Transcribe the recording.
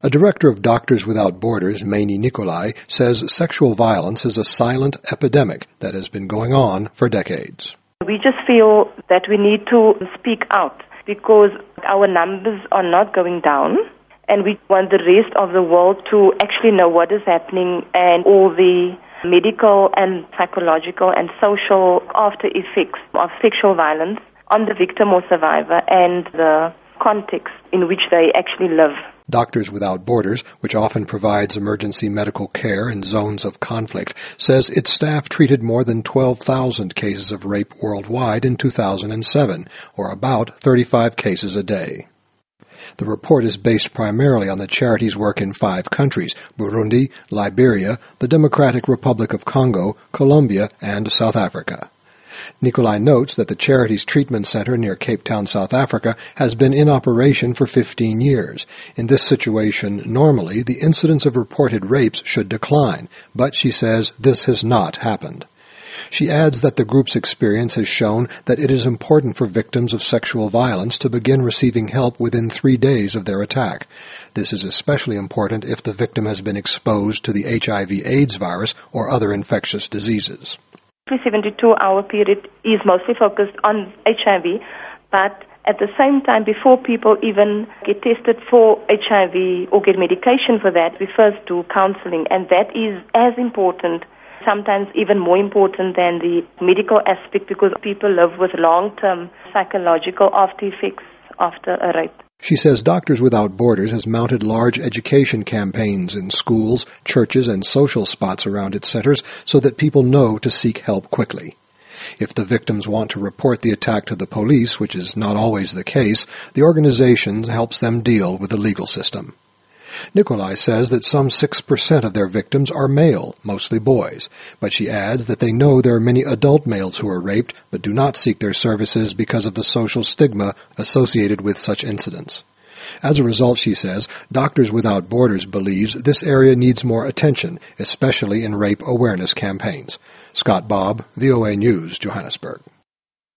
A director of Doctors Without Borders, Maini Nicolai, says sexual violence is a silent epidemic that has been going on for decades. We just feel that we need to speak out because our numbers are not going down, and we want the rest of the world to actually know what is happening and all the medical and psychological and social after effects of sexual violence on the victim or survivor and the context in which they actually live. Doctors Without Borders, which often provides emergency medical care in zones of conflict, says its staff treated more than 12,000 cases of rape worldwide in 2007, or about 35 cases a day. The report is based primarily on the charity's work in 5 countries: Burundi, Liberia, the Democratic Republic of Congo, Colombia, and South Africa. Nicolai notes that the charity's treatment center near Cape Town, South Africa, has been in operation for 15 years. In this situation, normally, the incidence of reported rapes should decline, but she says this has not happened. She adds that the group's experience has shown that it is important for victims of sexual violence to begin receiving help within 3 days of their attack. This is especially important if the victim has been exposed to the HIV/AIDS virus or other infectious diseases. The 72-hour period is mostly focused on HIV, but at the same time, before people even get tested for HIV or get medication for that, we first do counseling, and that is as important, sometimes even more important than the medical aspect, because people live with long-term psychological after effects after a rape. She says Doctors Without Borders has mounted large education campaigns in schools, churches, and social spots around its centers so that people know to seek help quickly. If the victims want to report the attack to the police, which is not always the case, the organization helps them deal with the legal system. Nicolai says that some 6% of their victims are male, mostly boys, but she adds that they know there are many adult males who are raped but do not seek their services because of the social stigma associated with such incidents. As a result, she says, Doctors Without Borders believes this area needs more attention, especially in rape awareness campaigns. Scott Bobb, VOA News, Johannesburg.